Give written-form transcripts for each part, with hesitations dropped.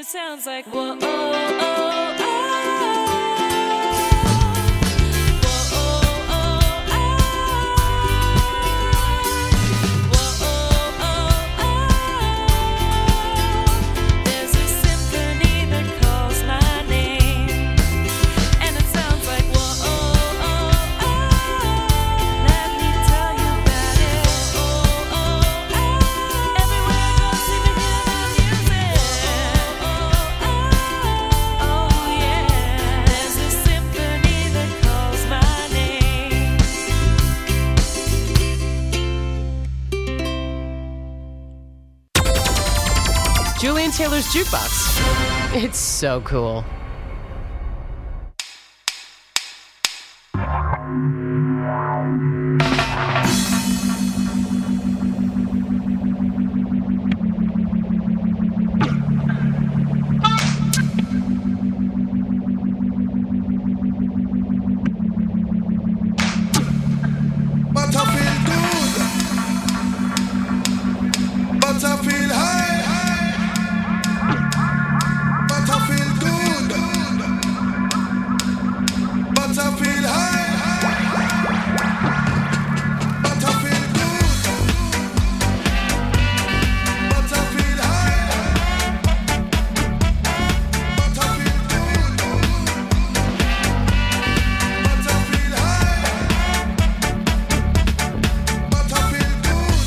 sounds like whoa, oh, oh, oh. Julian Taylor's Jukebox. It's so cool. But I feel good. But I feel high. But I feel good. But I feel high. But I feel good. But I feel high. But I feel good. But I feel high. But I feel good.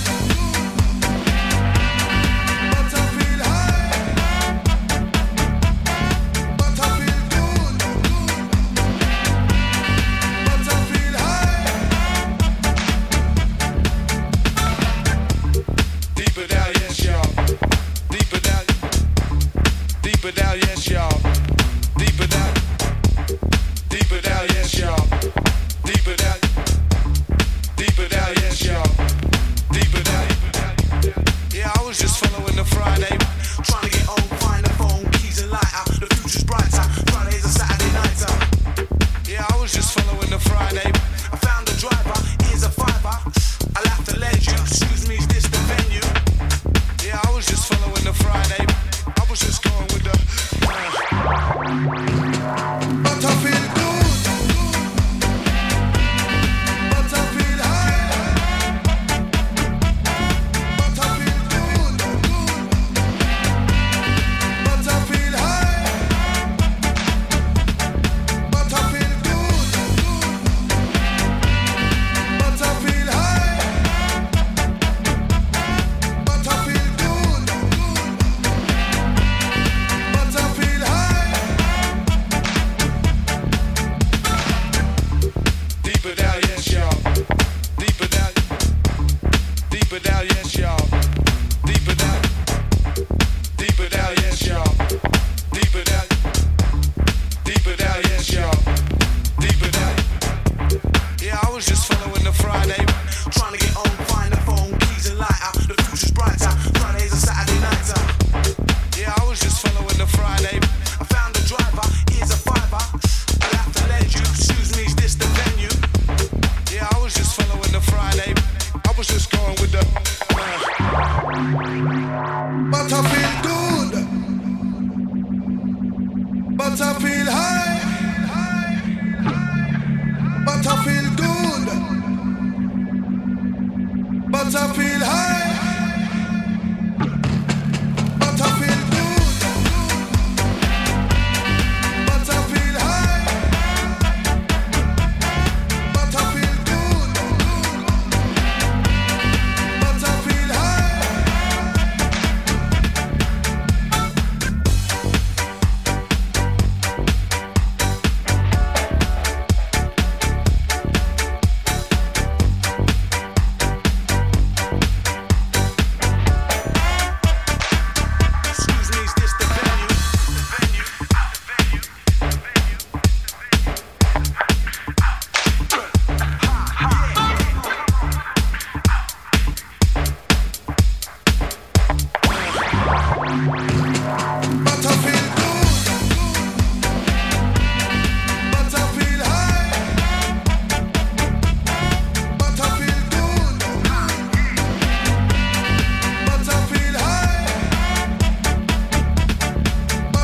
But I feel high. But I feel good. But I feel high. Deeper down, yes, y'all. Deeper down. Deeper down, yes, y'all. Deeper down. Deeper down, yes, y'all. Deeper down. Deeper down, yes, y'all. Deeper down. Yeah, I was just following the Friday. Trying to get home, find the phone, keys and lighter. The future's brighter. Friday's a Saturday nighter. Yeah, I was just following the Friday. I found the driver, here's a fiver. I'll have to lend you. Excuse me, is this the venue? Yeah, I was just following the Friday. I was just going with the. But I feel good. But I feel high. But I feel good. But I feel high. But I feel good. But I feel high. But I feel good. But I feel high. Deeper down, yes, y'all. Deeper down. Deeper down, yes, y'all. Deeper down. Deeper down, yes, y'all. Deeper down. Deeper down, yes, y'all. Deeper down. Yeah, I was just following the Friday. Trying to get home, find the phone, keys and lighter. The future's brighter. Friday's a Saturday nighter. Yeah, I was just following the Friday. I found the driver, here's a fiver. I'll have to lend you. Excuse me, is this the venue? Yeah, I was just following the Friday. I was just going with the. But I feel good. But I feel high. But I feel good. But I feel high. But I feel good. But I feel high. But I feel good. But I feel high. Excuse me, is this the venue? The venue. The But I feel good. But I feel high. But I feel good. But I feel high.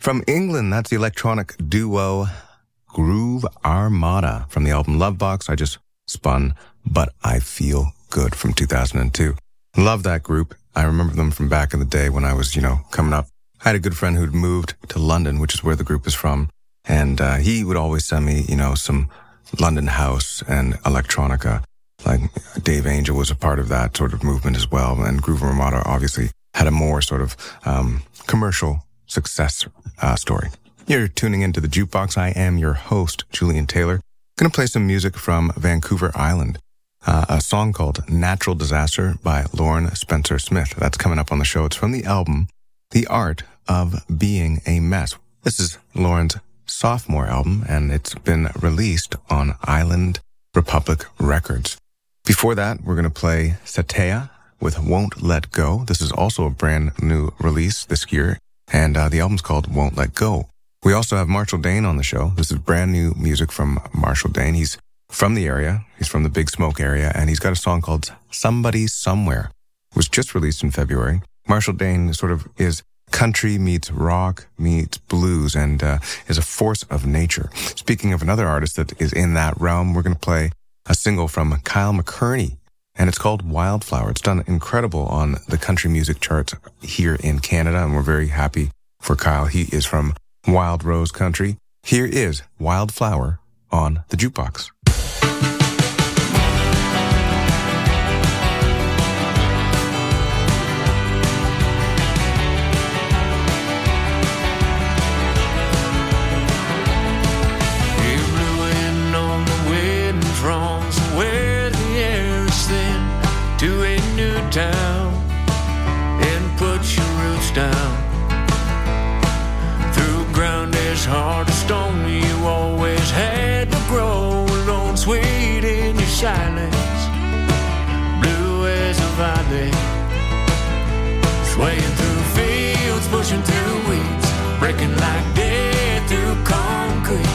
From England, that's the electronic duo Groove Armada from the album Lovebox. I just spun But I Feel Good from 2002. Love that group. I remember them from back in the day when I was, coming up. I had a good friend who'd moved to London, which is where the group is from. And he would always send me, some London house and electronica. Like Dave Angel was a part of that sort of movement as well. And Groove Armada obviously had a more sort of commercial success story. You're tuning into the Jukebox. I am your host, Julian Taylor. Going to play some music from Vancouver Island. A song called Natural Disaster by Lauren Spencer Smith. That's coming up on the show. It's from the album The Art of Being a Mess. This is Lauren's sophomore album, and it's been released on Island Republic Records. Before that, we're going to play Satea with Won't Let Go. This is also a brand new release this year, and the album's called Won't Let Go. We also have Marshall Dane on the show. This is brand new music from Marshall Dane. He's from the area. He's from the Big Smoke area, and he's got a song called Somebody Somewhere. It was just released in February. Marshall Dane sort of is country meets rock meets blues and is a force of nature. Speaking of another artist that is in that realm, we're going to play a single from Kyle McCurney, and it's called Wildflower. It's done incredible on the country music charts here in Canada, and we're very happy for Kyle. He is from Wild Rose Country. Here is Wildflower on the Jukebox. To a new town and put your roots down through ground as hard as stone. You always had to grow alone, sweet in your silence, blue as a valley, swaying through fields, pushing through weeds, breaking like death through concrete.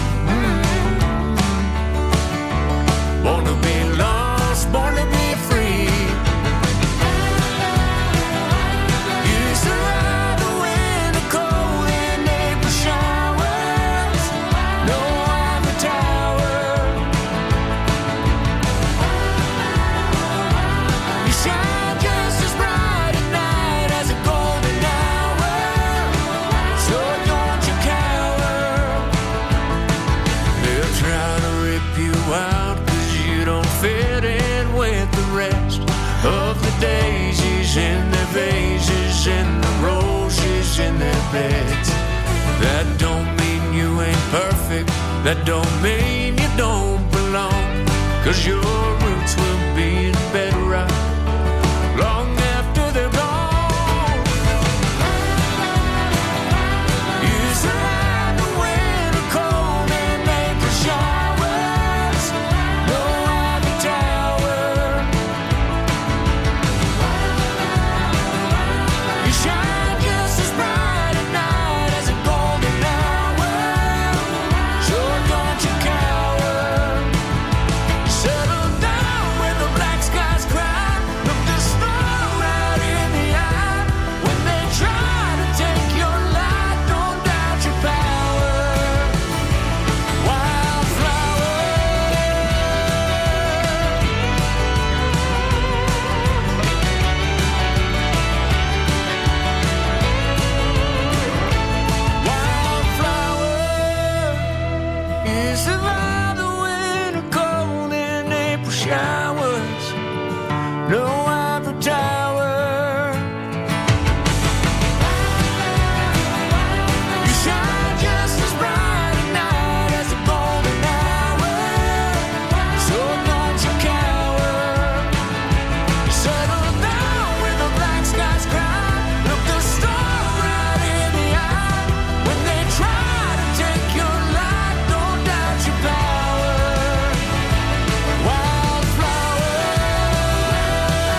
Born to be lost, born to be free. Daisies in their vases and the roses in their beds. That don't mean you ain't perfect. That don't mean you don't belong. 'Cause your roots will be in bedrock long after they're gone. You survive the winter cold and April showers. No Ivy Tower. You shine just as bright at night as a golden hour. So don't you cower. Settle down when the black skies cry. Look the star right in the eye. When they try to take your light, don't doubt your power. Wildflower. Wildflower. You survive the winter cold and April showers. No Eiffel Tower. You shine just as bright at night as a golden hour. So don't you cower. Settle down when the black skies cry. Look the star right in the eye. When they try to take your light, don't doubt your power. Wildflower.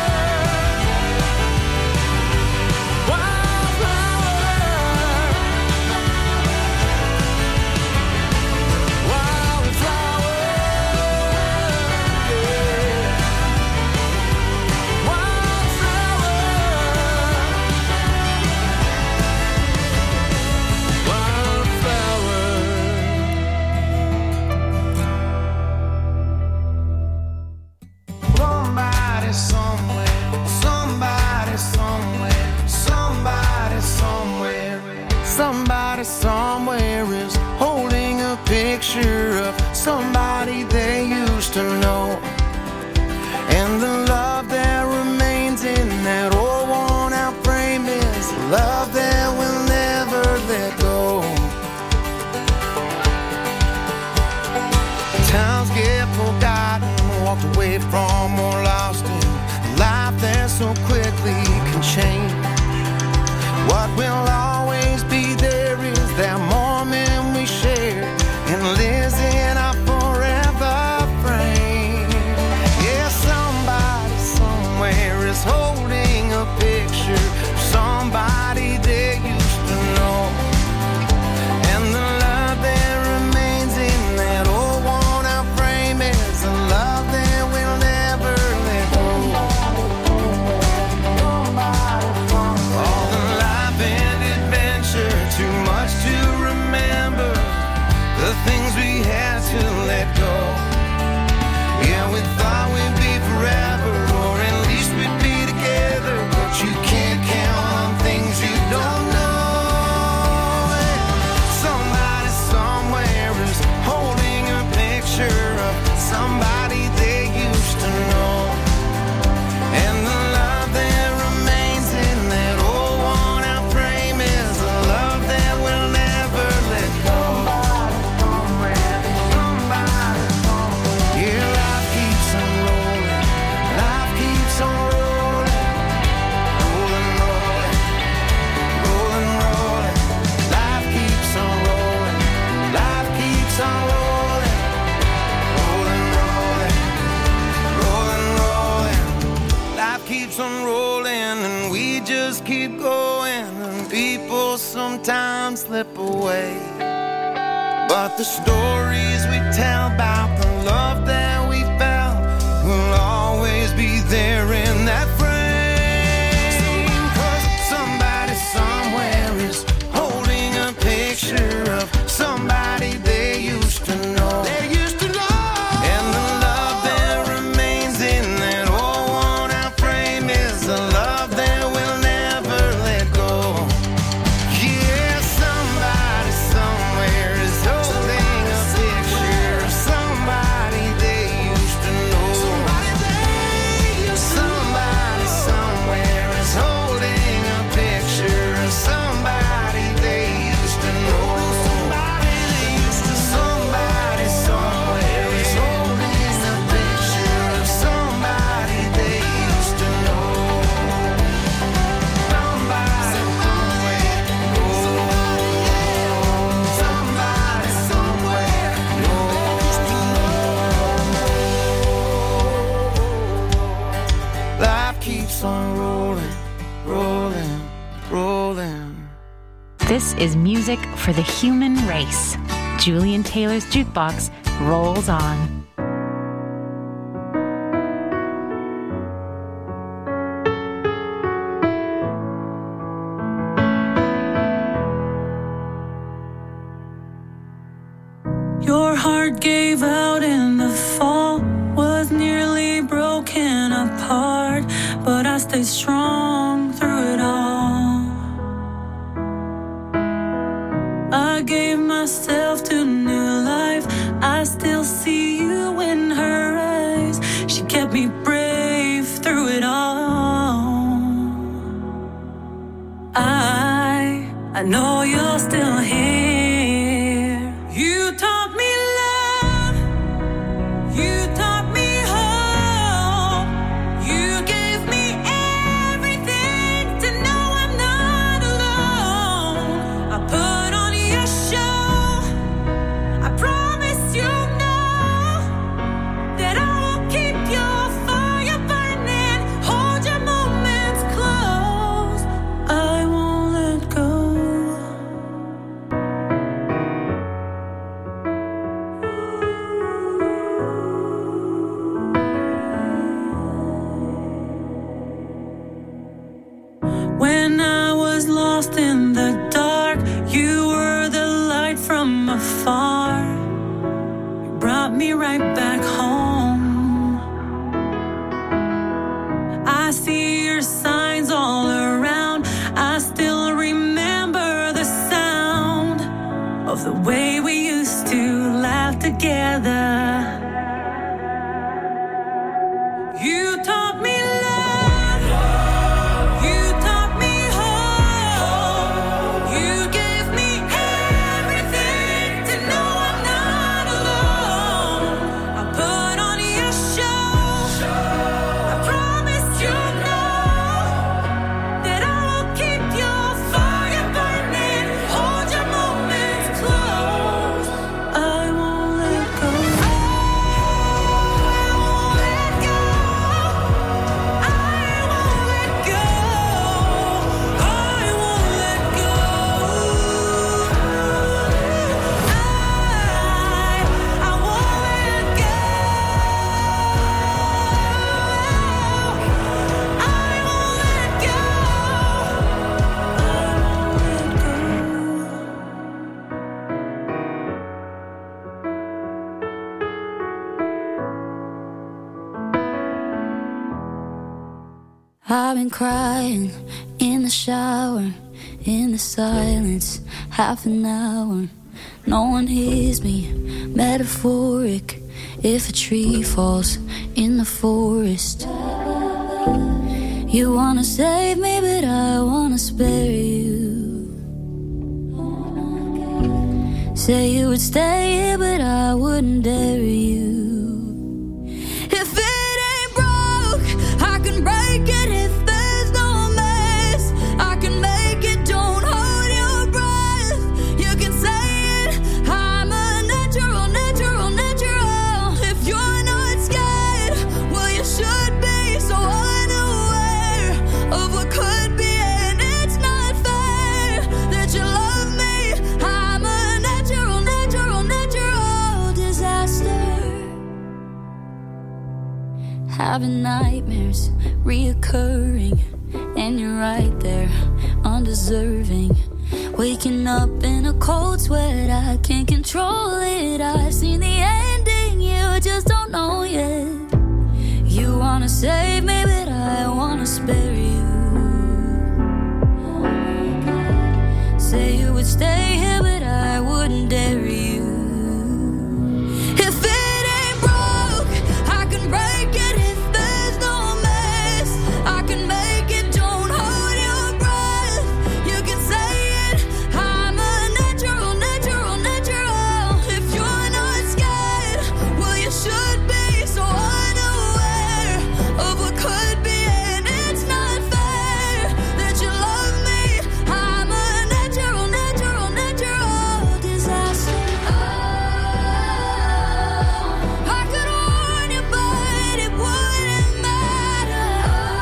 somebody they used to know. And the love that remains in that old worn out frame is love that will never let go. Times get forgotten, walked away from or lost in life that so quickly can change. What will always be there is that moment we shared and lives in our forever frame. Yeah, somebody somewhere is holding a picture of somebody they used to know. And the love that remains in that old worn out frame is a love that will never let go. All the life and adventure, too much to remember, the things we had to let go. Yeah, we thought we'd be forever, or at least we'd be together, but you can't count on things you don't know. Somebody somewhere is holding a picture of somebody they used to know. And the love that remains in that old worn out frame is a love that will never let go. Yeah, life keeps on rolling, life keeps on rolling, rolling, rolling, rolling, rolling. Life keeps on rolling, life keeps on rolling, rolling, rolling, rolling, rolling. Life keeps on rolling and we just keep going, and people sometimes slip away. But the stories we tell about the love that we felt will always be there in that frame. 'Cause somebody somewhere is holding a picture of somebody they used to know. They used to know. And the love that remains in that old worn out frame is a love that will never let go. Yeah, somebody somewhere is holding a picture of somebody they used to know. Somebody somewhere is holding a picture of somebody they used to know. Somebody somewhere is holding a picture of somebody they used to know. Somebody somewhere, somebody somewhere knows to know. Life keeps on rolling, rolling, rolling. This is music for the human race. Julian Taylor's Jukebox rolls on. Your heart gave out in the fall, was nearly broken apart, but I stayed strong through it all. I gave myself to new life. I still see you in her eyes. She kept me brave through it all. I know you're still here. You taught me love. You taught me hope. You gave me everything to know I'm not alone. I put on your show. I promise you know that I will keep your fire burning. Hold your moments close. I won't let go. When I was lost in the dark, you were the light from afar. You brought me right back home. I see your signs all around. I still remember the sound of the way we used to laugh together. taught me love. You taught me hope. You gave me everything to know I'm not alone. I put on your show. I promise you know that I will keep your fire burning. Hold your moments close. I won't let go. I won't let go. I won't let go. I won't let go. I won't let go. I won't let go. I've been crying in the shower, in the silence, half an hour. No one hears me, metaphoric. If a tree falls in the forest, you wanna save me, but I wanna spare you. Say you would stay here, but I wouldn't dare you. If it ain't broke, I can break it. If there's no mess, I can make it. Don't hold your breath. You can say it. I'm a natural, natural, natural. If you're not scared, well, you should be. So unaware of what could be, and it's not fair that you love me. I'm a natural, natural, natural disaster. Having nightmares reoccurring, and you're right there, undeserving. Waking up in a cold sweat, I can't control it. I've seen the ending, you just don't know yet. You wanna save me, but I wanna spare you. Say you would stay here, but I wouldn't dare you. If it ain't broke, I can break it. If there's no mess, I can make it. Don't hold your breath. You can say it. I'm a natural, natural, natural. If you're not scared, well, you should be. So unaware of what could be, and it's not fair that you love me. I'm a natural, natural, natural disaster. I could warn you, but it wouldn't matter.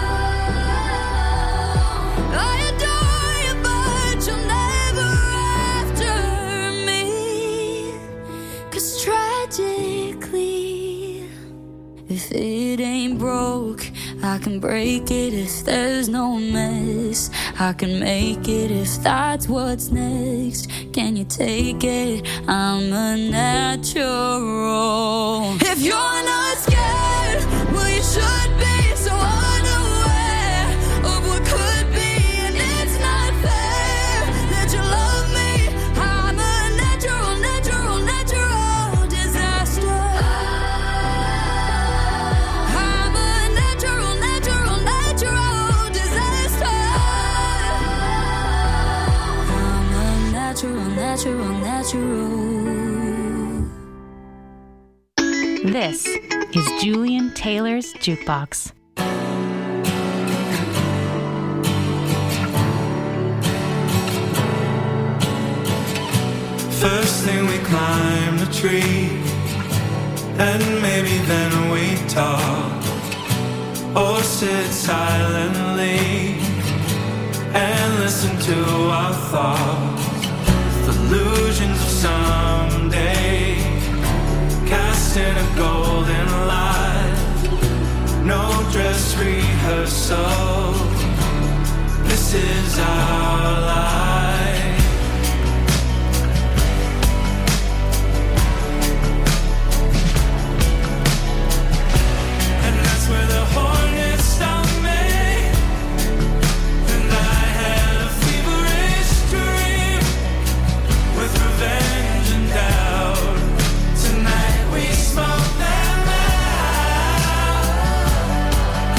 I adore you, but you'll never after me. 'Cause tragically, if it ain't broke, I can break it. If there's no mess, I can make it. If that's what's next, can you take it? I'm a natural. If you're not scared, well, you should be. So unaware of what could be, and it's not fair that you love me. I'm a natural, natural, natural disaster. I'm a natural, natural, natural disaster. I'm a natural, natural, natural. This is Julian Taylor's Jukebox. First thing we climb the tree, and maybe then we talk, or sit silently and listen to our thoughts. Illusions of someday, cast in a golden light. No dress rehearsal, this is our life. And that's where the hornets stung me, and I had a feverish dream with revenge and doubt. Tonight we smoke them out.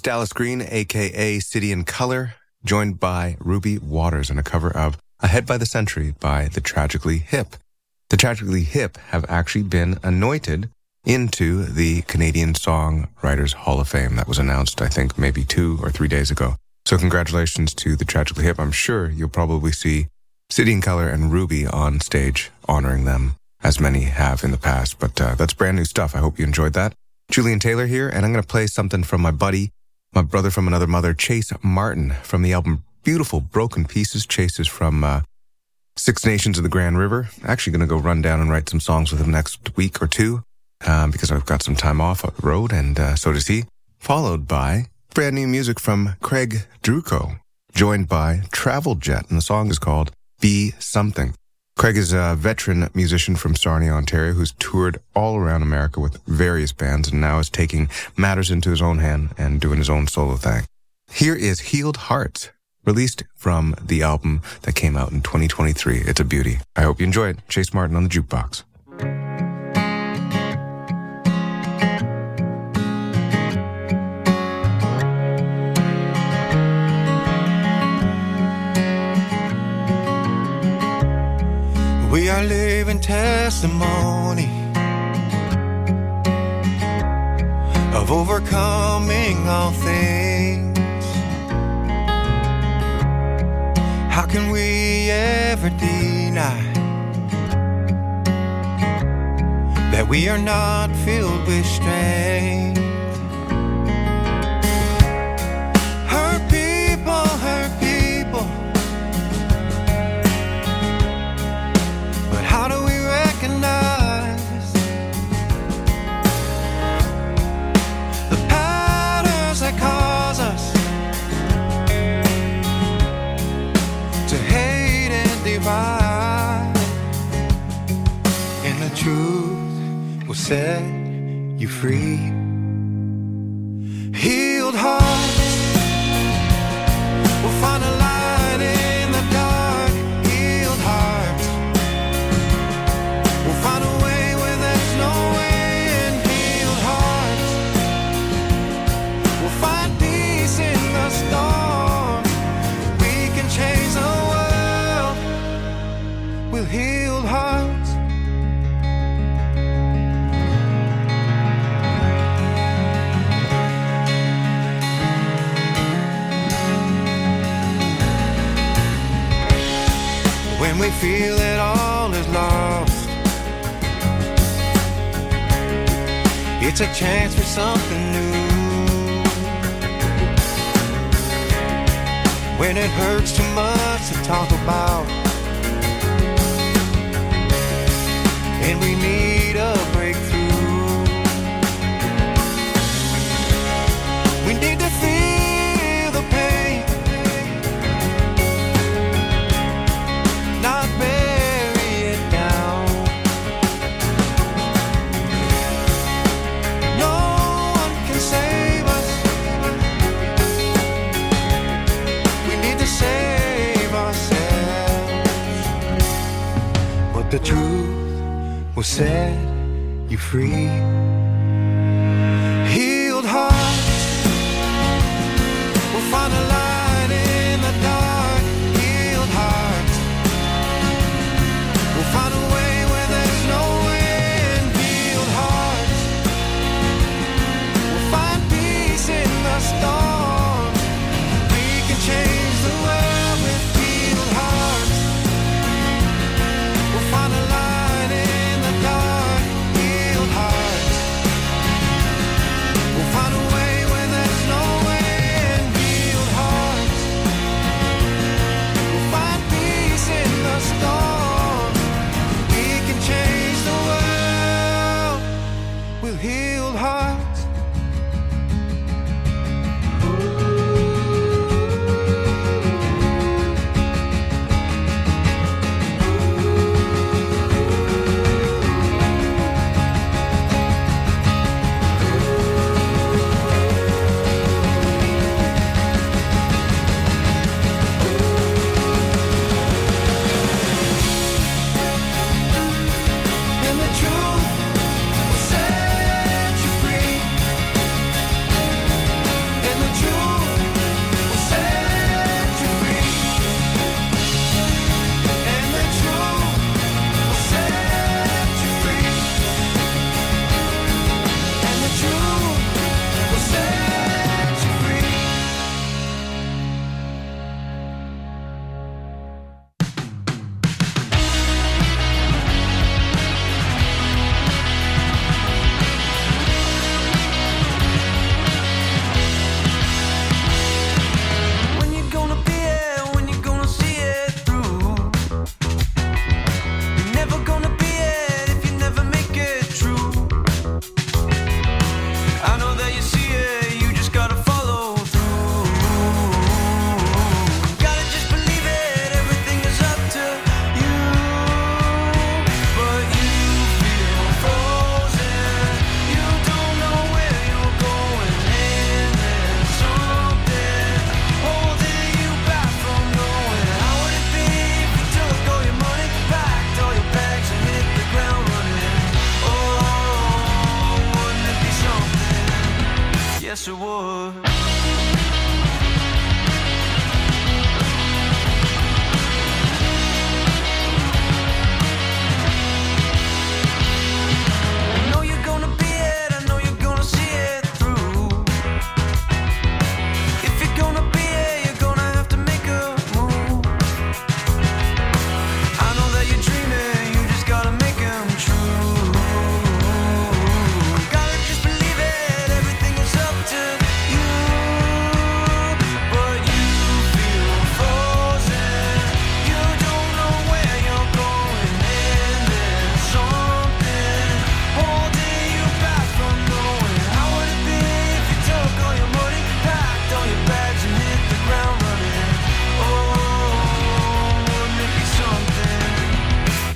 Dallas Green, a.k.a. City in Color, joined by Ruby Waters in a cover of Ahead by the Century by The Tragically Hip. The Tragically Hip have actually been anointed into the Canadian Songwriters Hall of Fame. That was announced, I think, maybe 2 or 3 days ago. So congratulations to The Tragically Hip. I'm sure you'll probably see City in Color and Ruby on stage honoring them, as many have in the past. But that's brand new stuff. I hope you enjoyed that. Julian Taylor here, and I'm going to play something from my buddy, my brother from another mother, Chase Martin, from the album Beautiful Broken Pieces. Chase is from Six Nations of the Grand River. Actually going to go run down and write some songs with him next week or 2 because I've got some time off the road, and so does he. Followed by brand new music from Craig Druco, joined by Travel Jet, and the song is called Be Something. Craig is a veteran musician from Sarnia, Ontario, who's toured all around America with various bands and now is taking matters into his own hand and doing his own solo thing. Here is Healed Hearts, released from the album that came out in 2023. It's a beauty. I hope you enjoy it. Chase Martin on the Jukebox. We are living testimony of overcoming all things. How can we ever deny that we are not filled with strength? Hurt people, hurt people. But how do we recognize the patterns that cause us to hate and divide? And the truth will set you free. Healed hearts will find a light in the dark. Healed hearts will find a way where there's no way. And healed hearts will find peace in the storm. We can change the world with healed hearts. When we feel that all is lost, it's a chance for something new. When it hurts too much to talk about, and we need a breakthrough, we need to feel the pain, not bury it down. No one can save us. We need to save ourselves. But the truth will set you free. Healed hearts will find a light in the dark. Healed hearts will find a way where there's no way. And healed hearts will find peace in the storm. We can change the world with healed hearts. We'll find a light in the dark. Healed hearts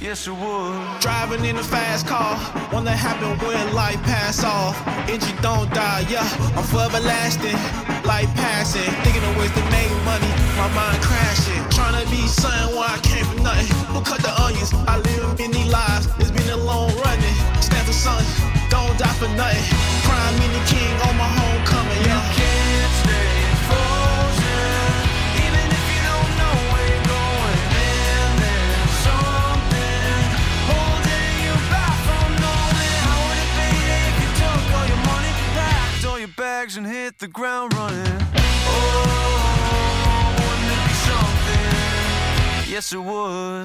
yes it would. Driving in a fast car, one that happened when life pass off. Engine don't die, yeah, I'm forever lasting. Life passing, thinking of ways to make money, my mind crashing. Trying to be something where I came from nothing. Who cut the onions? I live many lives, it's been a long running. Stand for something, don't die for nothing. Prime me the king on my homecoming, yeah. You can't stay frozen, even if you don't know where you're going. And there's something holding you back from knowing. How would it be if you took all your money, packed all your bags and hit the ground running? Oh, wouldn't it be something? Yes, it would.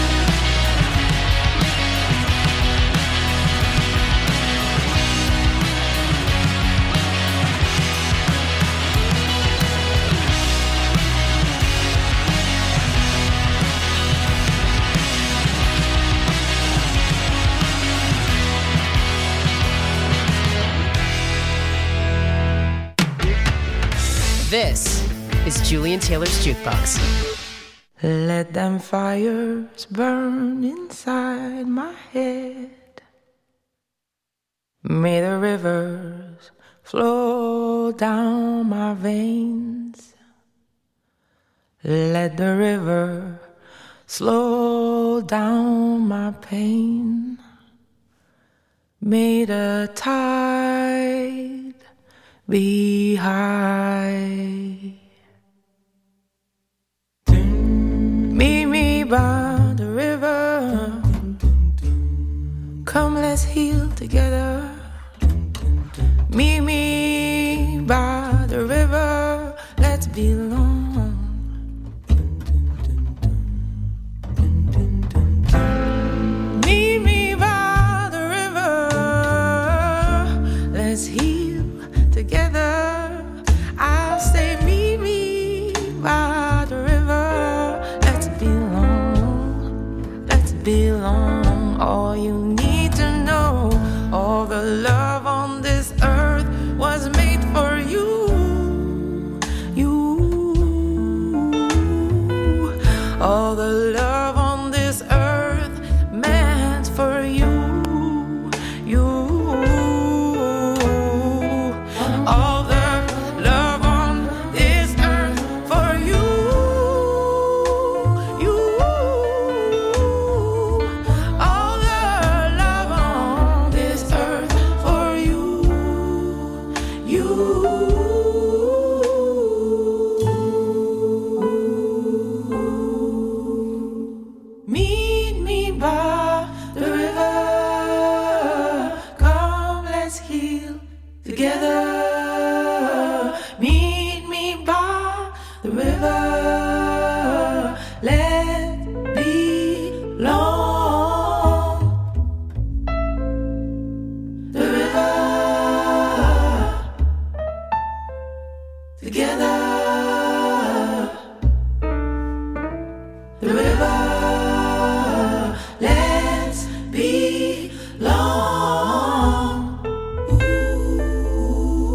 This is Julian Taylor's Jukebox. Let them fires burn inside my head. May the rivers flow down my veins. Let the river slow down my pain. May the tide be high. Meet me by the river. Come, let's heal together. Meet me by the river. Let's belong. Meet me by the river. Let's heal together. I'll say meet me by the river. Let's belong. Let's belong. All you need to know, all the love on this earth was made for you. You. All the love on this earth meant for you. You. All the love on this earth for you. You. All the love on this earth for you. You. Meet me by the river. Come, let's heal together. Meet me by the river. Let's belong. The river. Together. The river. Let's belong. Ooh.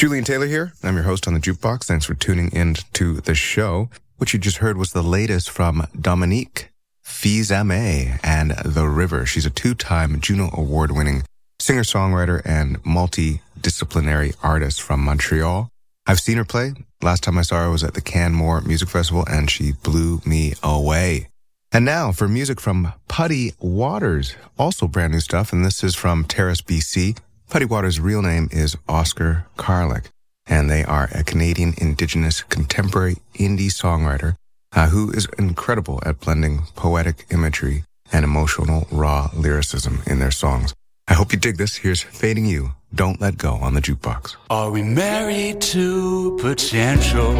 Julian Taylor here. I'm your host on the Jukebox. Thanks for tuning in to the show. What you just heard was the latest from Dominique Fils-Aimé and The River. She's a two-time Juno Award-winning singer-songwriter and multidisciplinary artist from Montreal. I've seen her play. Last time I saw her was at the Canmore Music Festival, and she blew me away. And now for music from Puddy Waters, also brand new stuff, and this is from Terrace, BC. Puddy Waters' real name is Oscar Carlick, and they are a Canadian Indigenous contemporary indie songwriter who is incredible at blending poetic imagery and emotional raw lyricism in their songs. I hope you dig this. Here's Fading You, Don't Let Go on the Jukebox. Are we married to potential?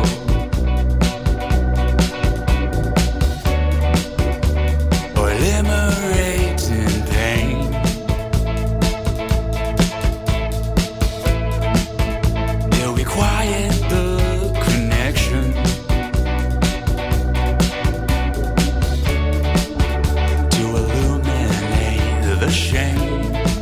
Or liberating pain? Will we quiet the connection to illuminate the shame?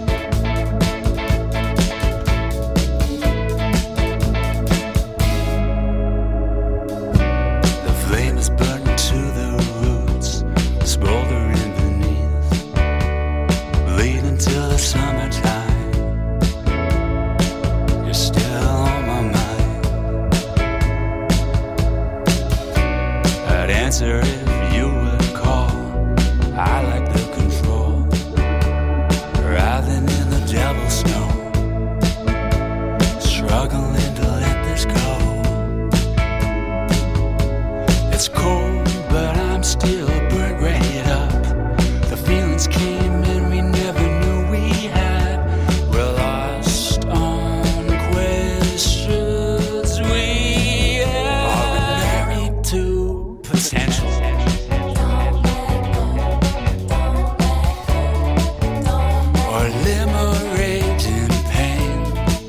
If you would call, I like the control, writhing in the devil's snow, struggling to let this go. It's cold, but I'm still burnt right up. The feelings came and we never knew we had. We're lost on questions we had. Are we married to potential? Or liberating pain?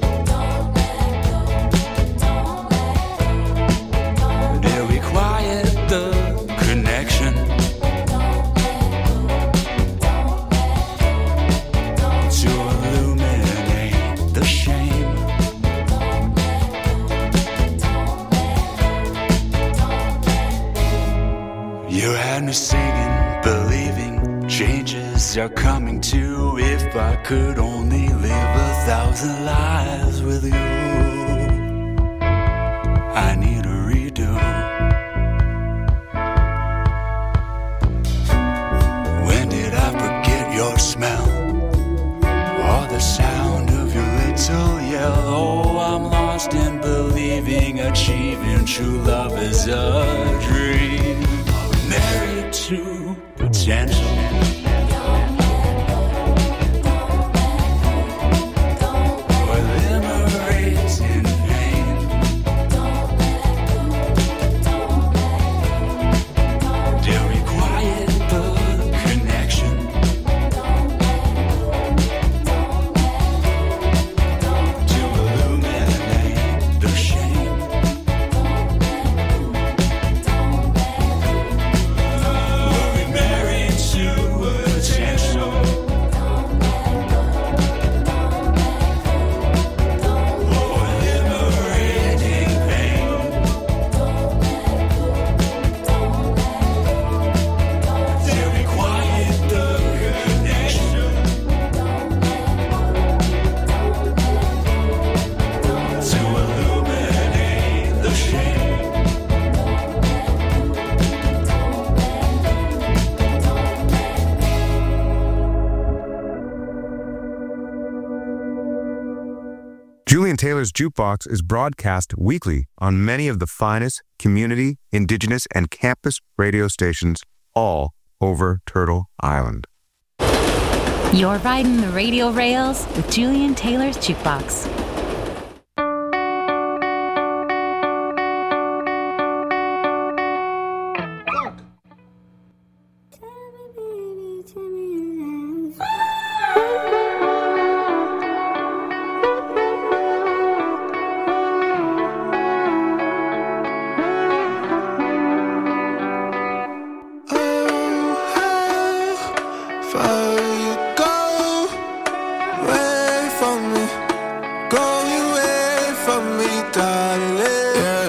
Did we quiet the connection to illuminate the shame? You had me singing, believing changes are coming too. If I could only live 1,000 lives with you, I need a redo. When did I forget your smell or the sound of your little yell? Oh, I'm lost in believing achieving true love is a dream. Married to potential. Or liberating pain. Did we quiet the connection to illuminate the shame? Were we married to potential? Or liberating pain? Did we quiet the connection to illuminate the shame? Julian Taylor's Jukebox is broadcast weekly on many of the finest community, indigenous, and campus radio stations all over Turtle Island. You're riding the radio rails with Julian Taylor's Jukebox. Far you go away from me, go for me, darling. Yeah.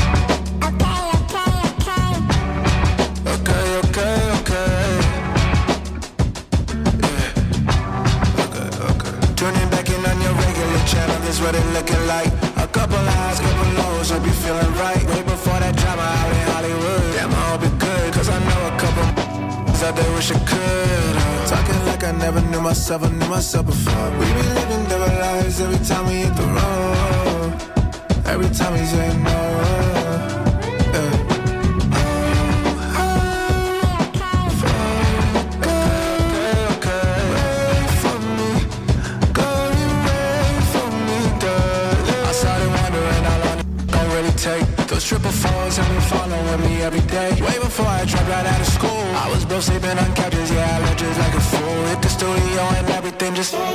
Is what it looking like. A couple highs, couple lows, hope you feeling right. Way before that drama out in Hollywood. Damn, I hope it good, cause I know a couple out there wish I could. Talking like I never knew myself, I knew myself before. We be living double lives every time we hit the road. Every time we say no. Triple fours have been following me every day. Way before I dropped right out of school, I was broke sleeping on couches, yeah, I looked just like a fool. Hit the studio and everything just it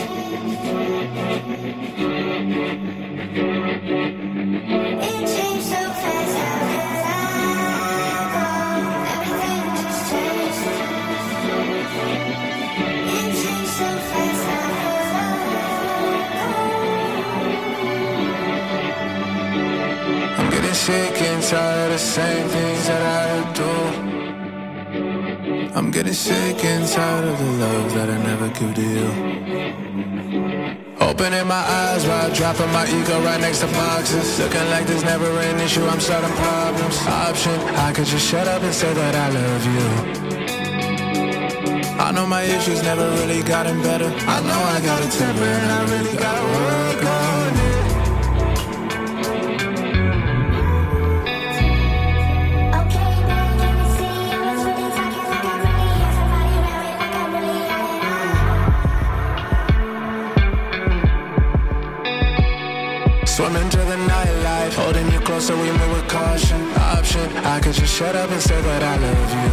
changed so fast, how did I go? Everything just changed. It changed so fast, how did I'm getting sick and tired of saying things that I do. I'm getting sick and tired of the love that I never give to you. Opening my eyes while dropping my ego right next to boxes. Looking like there's never an issue, I'm starting problems. Option, I could just shut up and say that I love you. I know my issues never really gotten better. I know I got a temper and I really gotta work on it. Swimming to the nightlife, holding you closer, we move with caution. Option, I could just shut up and say that I love you.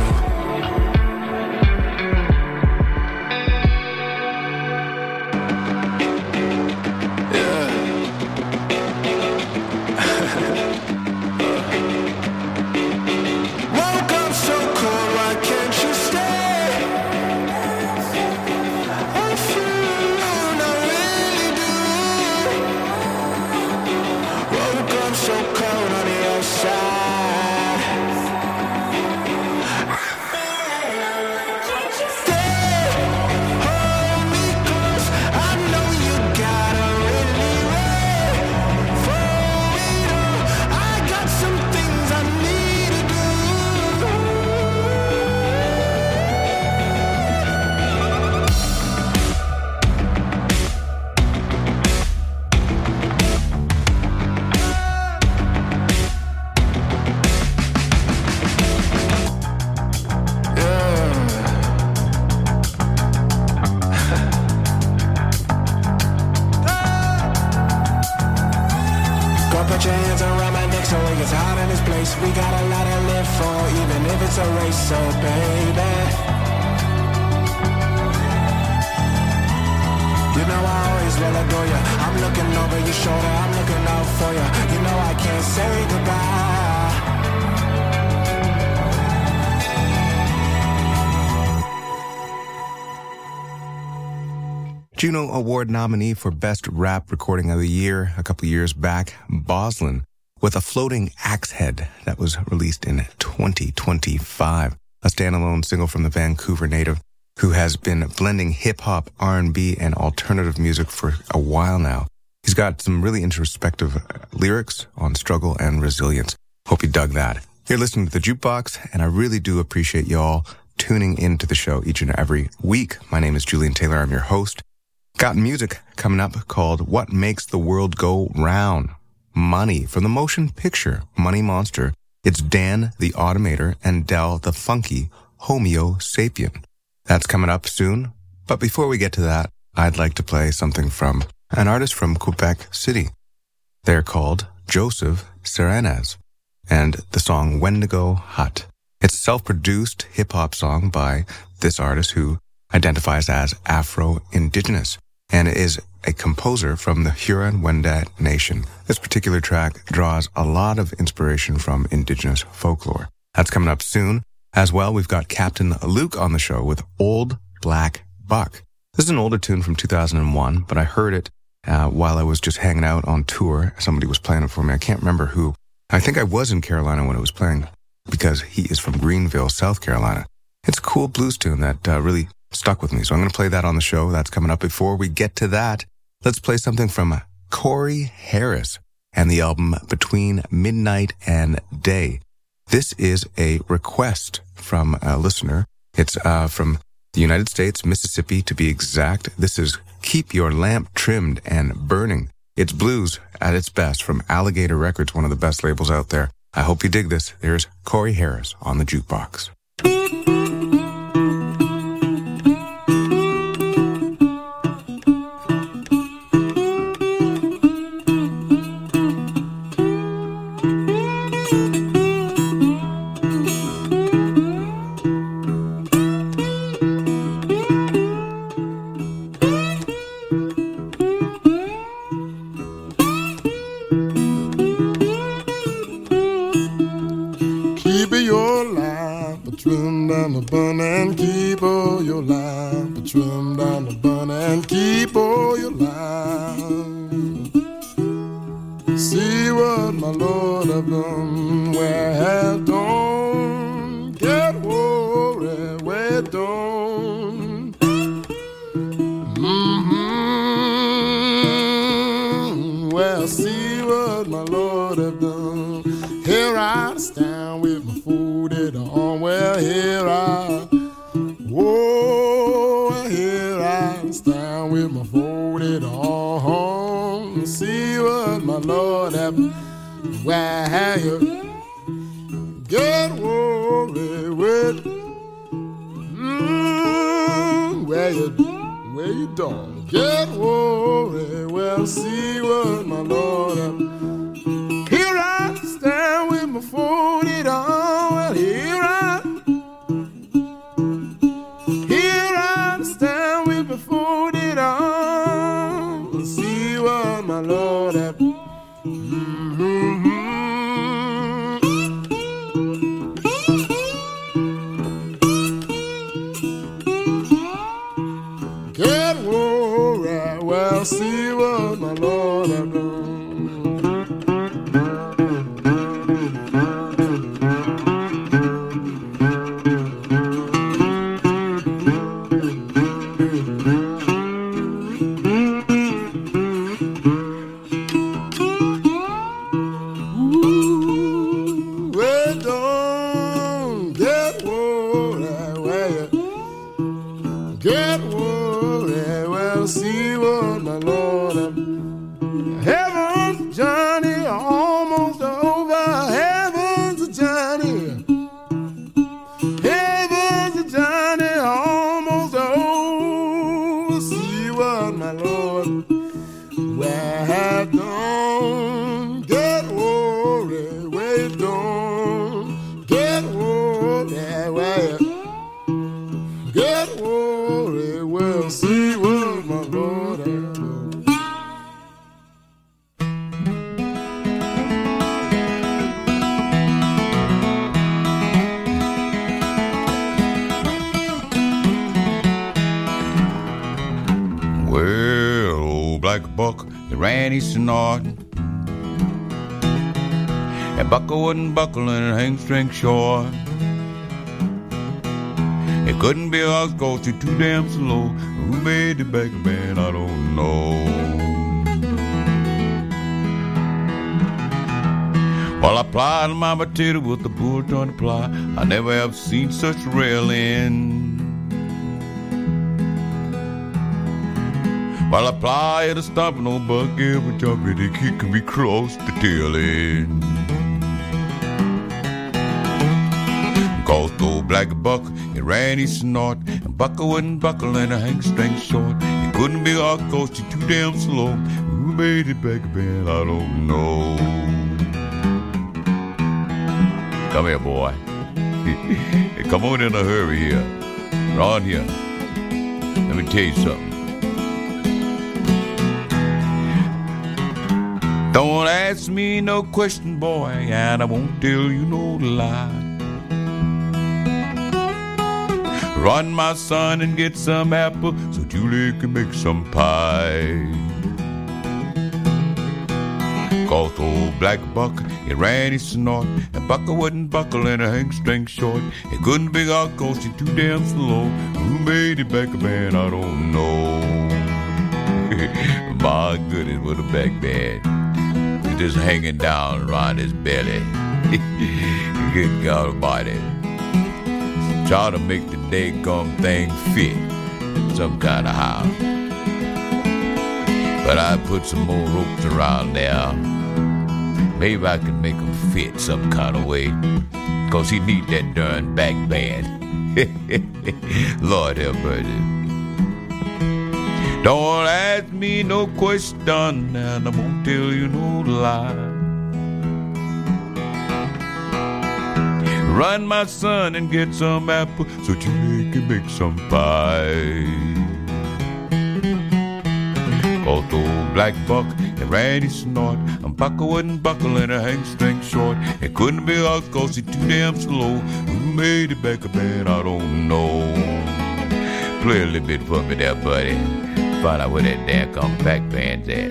Woke up so cold, why can't you stay? I feel I really do. Woke up so cold on the outside. Stay, hold me close. I know you gotta really wait for it all. I got some things I need to do. Go put your hands around my neck so it gets hot in this place. We got a lot to live for, even if it's a race, so baby. You know I always will adore you. I'm looking over your shoulder, I'm looking out for you. You know I can't say goodbye. Juno Award nominee for Best Rap Recording of the Year a couple years back, Boslin, with A Floating Axe Head that was released in 2025. A standalone single from the Vancouver native who has been blending hip-hop, R&B, and alternative music for a while now. He's got some really introspective lyrics on struggle and resilience. Hope you dug that. You're listening to The Jukebox, and I really do appreciate y'all tuning into the show each and every week. My name is Julian Taylor. I'm your host. Got music coming up called What Makes the World Go Round? Money from the motion picture Money Monster. It's Dan the Automator and Del the Funky Homo Sapien. That's coming up soon. But before we get to that, I'd like to play something from an artist from Quebec City. They're called Joseph Serenez and the song Wendigo Hut. It's a self-produced hip-hop song by this artist who identifies as Afro-Indigenous and is a composer from the Huron-Wendat Nation. This particular track draws a lot of inspiration from Indigenous folklore. That's coming up soon. As well, we've got Captain Luke on the show with Old Black Buck. This is an older tune from 2001, but I heard it while I was just hanging out on tour. Somebody was playing it for me. I can't remember who. I think I was in Carolina when it was playing because he is from Greenville, South Carolina. It's a cool blues tune that really stuck with me. So I'm going to play that on the show. That's coming up. Before we get to that, let's play something from Corey Harris and the album Between Midnight and Day. This is a request from a listener. It's from the United States, Mississippi to be exact. This is Keep Your Lamp Trimmed and Burning. It's blues at its best from Alligator Records, one of the best labels out there. I hope you dig this. There's Corey Harris on the jukebox. And buckle wouldn't buckle and hang string short. It couldn't be us cause you're too damn slow. Who made the back band? I don't know. While I plied my potato with the bull joint to ply, I never have seen such railing. While I ply at a stump, no bug ever jumping, they kick me close to tail end. Cause the black buck, it ran his snort, and buckle wouldn't buckle and a hang string short. It couldn't be our coast, you're too damn slow. Who made it back then? I don't know. Come here, boy. Hey, come on in a hurry here. Right here. Let me tell you something. Don't ask me no question, boy, and I won't tell you no lie. Run, my son, and get some apple so Julie can make some pie. Cause old black buck, he ran his snort, and Bucker wouldn't buckle in a hamstring short. He couldn't figure out cause he too damn slow. Who made it back a band, I don't know. My goodness, what a back band. He's just hanging down around his belly. Good God Almighty. Try to make the daggum thing fit some kind of how. But I put some more ropes around there. Maybe I can make him fit some kind of way. Cause he need that darn back band. Lord have mercy. Don't ask me no question, and I won't tell you no lie. Run, my son, and get some apple so you can make some pie. Cause old black buck, he ran his snort, and Bucker wouldn't buckle in a hamstring short. It couldn't be us cause he too damn slow. Who made it back a band, I don't know. Play a little bit for me there, buddy. Find out where that damn back band's at.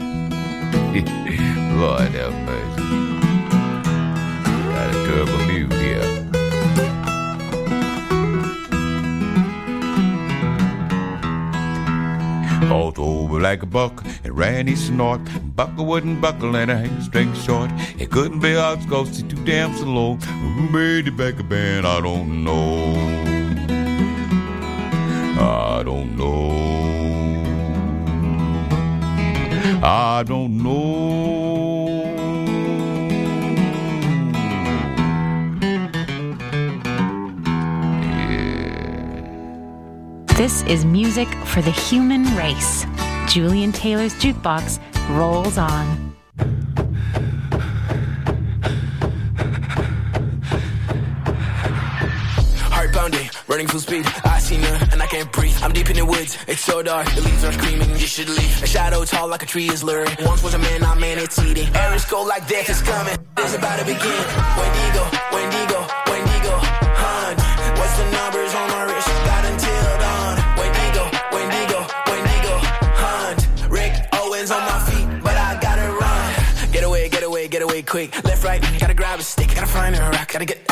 Lord have mercy. Got a terrible mute here. Cause old black buck, and ran his snort. Bucker wouldn't buckle in a hamstring short. He couldn't be out cause he too damn slow. Who made it back a band, I don't know. I don't know. I don't know. This is music for the human race. Julian Taylor's Jukebox rolls on. Heart pounding, running full speed. I see none and I can't breathe. I'm deep in the woods, it's so dark. The leaves are screaming, you should leave. A shadow tall like a tree is luring. Once was a man, now man, it's eating. Air is cold like death is coming. It's about to begin. Wendigo, Wendigo, Wendigo, hunt. What's the numbers on my wrist? Got until dawn. Wendigo, Wendigo, Wendigo, hunt. Rick Owens on my feet, but I gotta run. Get away, get away, get away quick. Left, right, gotta grab a stick. Gotta find a rock, gotta get...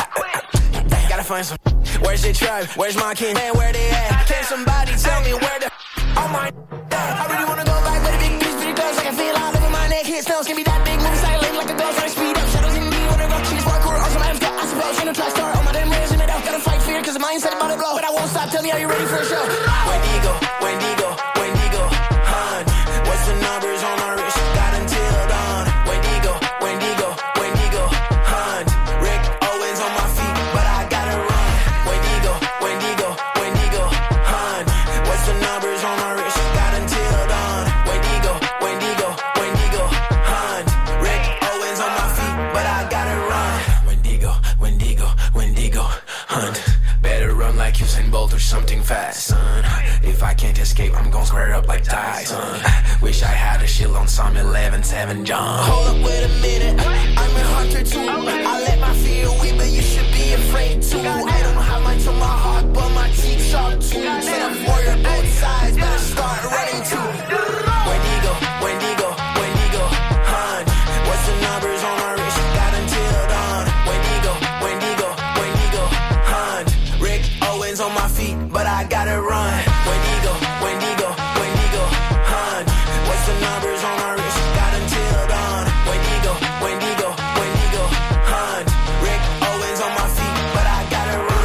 Gotta find some... Where's the tribe? Where's my kin? Man, where they at? Can somebody tell me where the... Oh my... I really wanna go back, but a big piece pretty close. I can feel all over my neck. Hit smells can be that big. Moving silent like a ghost. Gotta speed up. Shadows in me. Whatever. She's parkour. Also, I'm got, I suppose. Gonna try star. All my damn rails in it out. Gotta fight fear, cause the mindset about to blow. But I won't stop. Tell me, are you ready for a show? Wendigo, Wendigo, Wendigo, hunt. What's the numbers on our wrist? Got until dawn. Wendigo, Wendigo, Wendigo, hunt. Rick Owens on my feet, but I gotta run. Wendigo, Wendigo, Wendigo, hunt. What's the numbers on our wrist? Got until dawn. Wendigo, Wendigo, Wendigo, hunt. Rick Owens on my feet, but I gotta run. Wendigo, Wendigo, Wendigo, hunt. Better run like Usain Bolt or something fast, son. If I can't escape, I'm gon' square up like Tyson. Wish I had a shield on Psalm 11:7 John. Hold up, wait a minute. I'm a hunter too. I let my fear weep, but you should be afraid too. I don't have much on my heart, but my teeth sharp too. Said I'm warrior both sides, better start running too. Wendigo, Wendigo, Wendigo, hunt. What's the numbers on our wrist? Got until dawn. Wendigo, Wendigo, Wendigo, hunt. Rick Owens on my feet, but I gotta run. Wendigo, Wendigo, Wendigo, hunt. What's the numbers on our wrist? Got until dawn. Wendigo, Wendigo, Wendigo, hunt. Rick Owens on my feet, but I gotta run.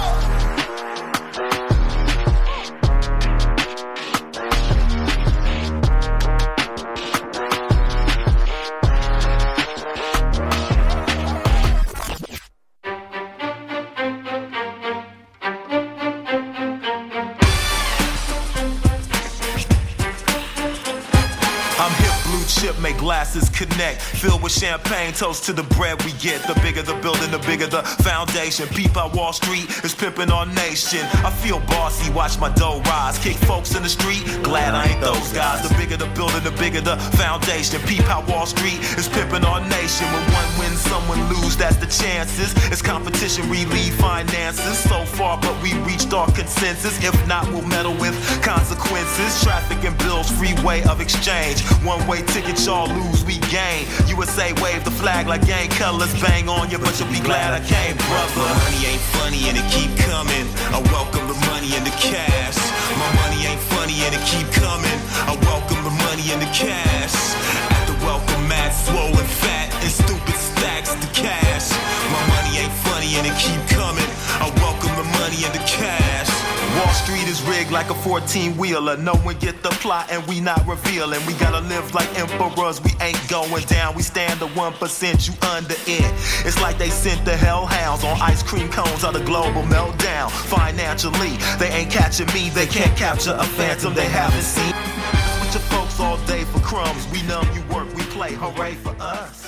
I'm hip, blue chip, make glasses connect. Filled with champagne, toast to the bread we get. The bigger the building, the bigger the foundation. Peep out Wall Street is pimping our nation. I feel bossy, watch my dough rise. Kick folks in the street, glad I ain't those guys. The bigger the building, the bigger the foundation. Peep out Wall Street is pimping our nation. When one wins, someone lose, that's the chances. It's competition, we leave finances. So far, but we reached our consensus. If not, we'll meddle with consequences. Traffic and bills, free way of exchange. One-way tickets, y'all lose, we gain. USA wave the flag like gang colors, bang on you, but you'll be glad I came, brother. My money ain't funny and it keep coming. I welcome the money and the cash. My money ain't funny and it keep coming. I welcome the money and the cash. At the welcome mat, swollen fat and stupid stacks the cash. My money ain't funny and it keep coming. I welcome the money and the cash. Wall Street is rigged like a 14-wheeler. No one get the plot and we not revealing. We gotta live like emperors, we ain't going down. We stand the 1%, you under it. It's like they sent the hellhounds on ice cream cones on the global meltdown. Financially, they ain't catching me. They can't capture a phantom they haven't seen. With your folks all day for crumbs. We numb, you work, we play. Hooray for us.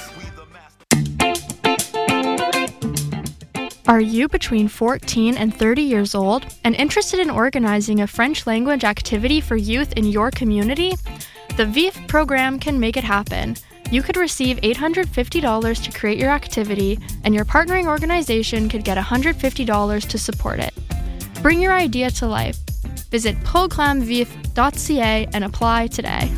Are you between 14 and 30 years old and interested in organizing a French language activity for youth in your community? The VIF program can make it happen. You could receive $850 to create your activity, and your partnering organization could get $150 to support it. Bring your idea to life. Visit programvif.ca and apply today.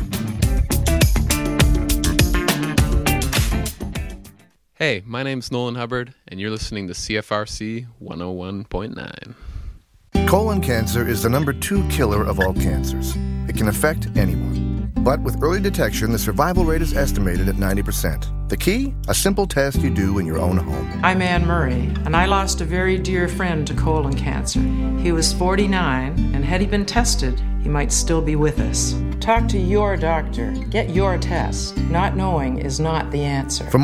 Hey, my name's Nolan Hubbard, and you're listening to CFRC 101.9. Colon cancer is the number 2 killer of all cancers. It can affect anyone. But with early detection, the survival rate is estimated at 90%. The key? A simple test you do in your own home. I'm Anne Murray, and I lost a very dear friend to colon cancer. He was 49, and had he been tested, he might still be with us. Talk to your doctor. Get your test. Not knowing is not the answer.